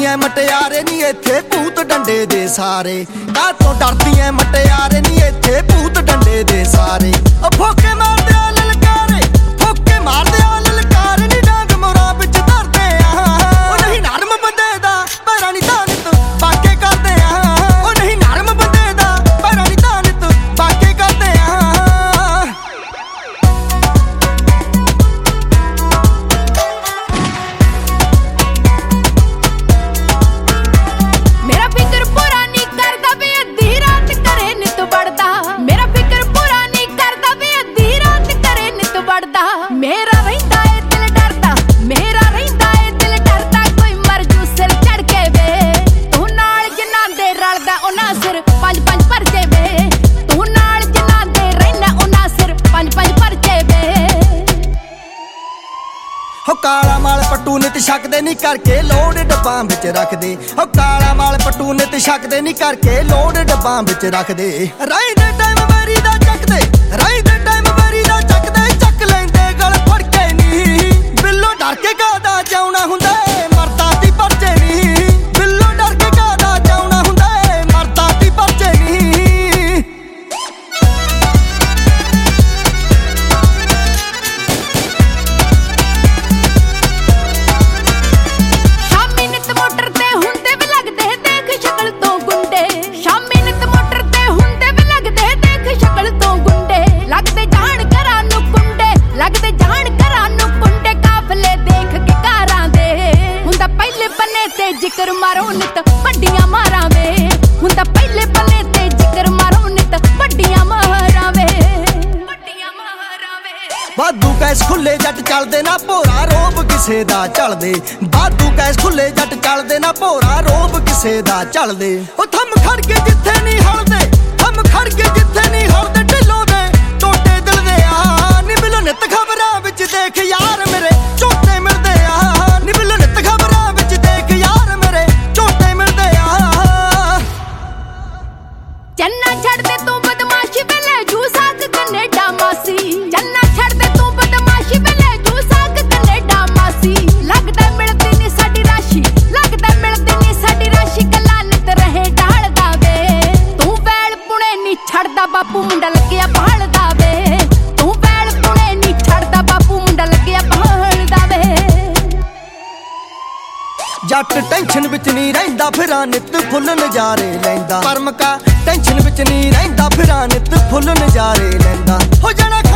ਡਰਦੀਆਂ ਮਟਿਆਰੇ ਨੀ ਇੱਥੇ ਭੂਤ ਡੰਡੇ ਦੇ ਸਾਰੇ। ਕਾਹਤੋਂ ਡਰਦੀਆਂ ਮਟਿਆਰੇ ਨੀ ਇੱਥੇ ਭੂਤ ਡੰਡੇ ਦੇ ਸਾਰੇ। ਫੋਕੇ ਮਾਰਦੇ ਆ ਲਲਕਾਰੇ, ਫੋਕੇ ਮਾਰਦੇ ਆ ਲਲਕਾਰੇ ਨੀ ਡਾਂਗ ਮੋਰਾਂ ਵਿੱਚ ਧਰਦੇ ਆ। ਉਹ ਨਹੀਂ ਨਰਮ ਬੰਦੇ ਦਾ ਪੈਰਾਂ ਨੀ ਤਾਨਤ ਬਾਕੇ ਕਰਦੇ ਆ। ਉਹ ਨਹੀਂ ਨਰਮ ਬੰਦੇ ਦਾ ਪੈਰਾਂ ਨੀ ਤਾਨਤ ਬਾਕੇ ਕਰਦੇ ਆ। ਮੇਰਾ ਫਿਕਰ ਪੂਰਾ ਨਹੀਂ ਕਰਦਾ ਵੇ ਅੱਧੀ ਰਾਤ ਕਰੇ ਨਿਤ ਵੜਦਾ। ਮੇਰਾ ਫਿਕਰ ਪੂਰਾ ਨਹੀਂ ਕਰਦਾ ਵੇ ਅੱਧੀ ਰਾਤ ਕਰੇ ਨਿਤ ਵੜਦਾ। ਮੇਰਾ ਰਹਿੰਦਾ ਏ ਦਿਲ ਡਰਦਾ, ਮੇਰਾ ਰਹਿੰਦਾ ਏ ਦਿਲ ਡਰਦਾ। ਕੋਈ ਮਰ ਜੂ ਸਿਰ ਚੜ ਕੇ ਵੇ, ਤੂੰ ਨਾਲ ਜਿਨ੍ਹਾਂ ਦੇ ਰਲਦਾ ਉਹਨਾਂ ਸਿਰ ਪੰਜ ਪੰਜ ਭਰਜੇ ਵੇ। ਤੂੰ ਨਾਲ ਜਿਨ੍ਹਾਂ ਦੇ ਰਹਿਣਾ ਉਹਨਾਂ ਸਿਰ ਪੰਜ ਪੰਜ ਭਰਜੇ ਵੇ। ਹੋ ਕਾਲਾ ਮਾਲ ਪੱਟੂ ਨਿਤ ਛਕਦੇ ਨੀ ਕਰਕੇ ਲੋੜ ਡੱਬਾਂ ਵਿੱਚ ਰੱਖਦੇ। ਹੋ ਕਾਲਾ ਮਾਲ ਪੱਟੂ ਨਿਤ ਛਕਦੇ ਨੀ ਕਰਕੇ ਲੋੜ ਡੱਬਾਂ ਵਿੱਚ ਰੱਖਦੇ। ਰਾਈ ਦੇ ਟਾਈਮ ਵਾਰੀ ਦਾ ਚੱਕਦੇ, ਰਾਈ ਦੇ ਟਾਈਮ ਵਾਰੀ ਦਾ ਚੱਕਦੇ। ਚੱਕ ਲੈਂਦੇ ਗਲ ਫੜ ਕੇ ਨੀ, ਬਿੱਲੋ ਡਰ ਕੇ ਕਾਹਦਾ ਜਾਉਣਾ ਹੁੰਦਾ ਏ ਮਰਦਾ ਦੀ ਪਰਚੇ ਨੀ। ਬਿੱਲੋ ਡਰ ਕੇ ਕਾਹਦਾ ਜਾਉਣਾ ਹੁੰਦਾ ਏ ਮਰਦਾ ਦੀ ਪਰਚੇ ਨੀ। ਸ਼ਾਮੀ ਨਿਤ ਮੋਟਰ ਤੇ ਹੁੰਦੇ ਵੀ ਲੱਗਦੇ ਦੇਖ ਸ਼ਕਲ ਤੋਂ ਗੁੰਡੇ। ਸ਼ਾਮੀ ਨਿਤ ਮੋਟਰ ਤੇ ਹੁੰਦੇ ਵੀ ਲੱਗਦੇ ਦੇਖ ਸ਼ਕਲ ਤੋਂ ਗੁੰਡੇ। ਲੱਗਦੇ ਜਾਣ ਘਰਾਂ ਨੂੰ ਕੁੰਡੇ, ਲੱਗਦੇ ਜਾਣ ਘਰਾਂ ਨੂੰ ਕੁੰਡੇ। ਕਾਫਲੇ ਦੇਖ ਕੇ ਕਾਰਾਂ ਦੇ ਹੁੰਦਾ ਪਹਿਲੇ ਬੰਨੇ ਤੇ ਜ਼ਿਕਰ ਮਾਰੋ ਨਿਤ ਵੱਡੀਆਂ ਮਾਰਾਂ ਵੇ। ਹੁੰਦਾ ਪਹਿਲੇ ਬੰਨੇ ਤੇ ਜ਼ਿਕਰ ਮਾਰੋ ਨਿਤ ਵੱਡੀਆਂ ਮਾਰਾਂ ਵੇ, ਵੱਡੀਆਂ ਮਾਰਾਂ ਵੇ। ਵਾਧੂ ਕੈਸ ਖੁੱਲੇ ਜੱਟ ਚੱਲਦੇ ਨਾ ਭੋਰਾ ਰੋਬ ਕਿਸੇ ਦਾ ਚੱਲਦੇ। ਵਾਧੂ ਕੈਸ ਖੁੱਲੇ ਜੱਟ ਚੱਲਦੇ ਨਾ ਭੋਰਾ ਰੋਬ ਕਿਸੇ ਦਾ ਚੱਲਦੇ। ਉਹ ਥੰਮ ਖੜ ਕੇ ਜਿੱਥੇ ਨਹੀਂ ਹਲਦੇ, ਥੰਮ ਖੜ ਕੇ ਜਿੱਥੇ ਨਹੀਂ ਹਲਦੇ। ਢਿੱਲੋਂ ਦੇ ਟੋਟੇ ਦਿਲ ਦੇ ਆ ਨੀ ਬਿਲੋ ਨਿਤ ਖਬਰਾਂ ਵਿੱਚ ਦੇਖ ਯਾਰ ਮੇਰੇ ਝੋਟੇ ਮਿਲਦੇ ਆ। ਨੀ ਬਿਲੋ ਨਿਤ ਖਬਰਾਂ ਵਿੱਚ ਦੇਖ ਯਾਰ ਮੇਰੇ ਝੋਟੇ ਮਿਲਦੇ ਆ। ਚੰਨਾ ਛੱਡਦੇ ਤੂੰ ਬਦਮਾਸ਼ੀ ਵੇਲੇ ਜੂ ਸਾਕ ਕੈਨੇਡਾ ਮਾਸੀ। ਚੰਨਾ ਛੱਡਦੇ ਤੂੰ ਬਦਮਾਸ਼ੀ ਵੇਲੇ ਜੂ ਸਾਕ ਕੈਨੇਡਾ ਮਾਸੀ। ਲੱਗਦਾ ਮਿਲਦੀ ਨੀ ਸਾਡੀ ਰਾਸ਼ੀ, ਲੱਗਦਾ ਮਿਲਦੀ ਨੀ ਸਾਡੀ ਰਾਸ਼ੀ। ਗੱਲਾਂ ਨਿਤ ਰਹੇ ਢਾਲਦਾ ਵੇ, ਤੂੰ ਵੈਲ ਪੁਣੇ ਨੀ ਛੱਡਦਾ ਬਾਪੂ ਮੁੰਡਾ ਲੱਗਿਆ ਭਾਲਦਾ ਵੇ। ਤੂੰ ਵੈਲ ਪੁਣੇ ਨੀ ਛੱਡਦਾ ਬਾਪੂ ਮੁੰਡਾ ਲੱਗਿਆ ਭਾਲਦਾ ਵੇ। ਜੱਟ ਟੈਨਸ਼ਨ ਵਿੱਚ ਨਹੀਂ ਰਹਿੰਦਾ ਫਿਰਾਂ ਨਿਤ ਫੁੱਲ ਨਜ਼ਾਰੇ ਲੈਂਦਾ। ਪਰਮਕਾ ਟੈਨਸ਼ਨ ਵਿੱਚ ਨਹੀਂ ਰਹਿੰਦਾ ਫਿਰਾਂ ਨਿਤ ਫੁੱਲ ਨਜ਼ਾਰੇ ਲੈਂਦਾ। ਹੋ ਜਾਣਾ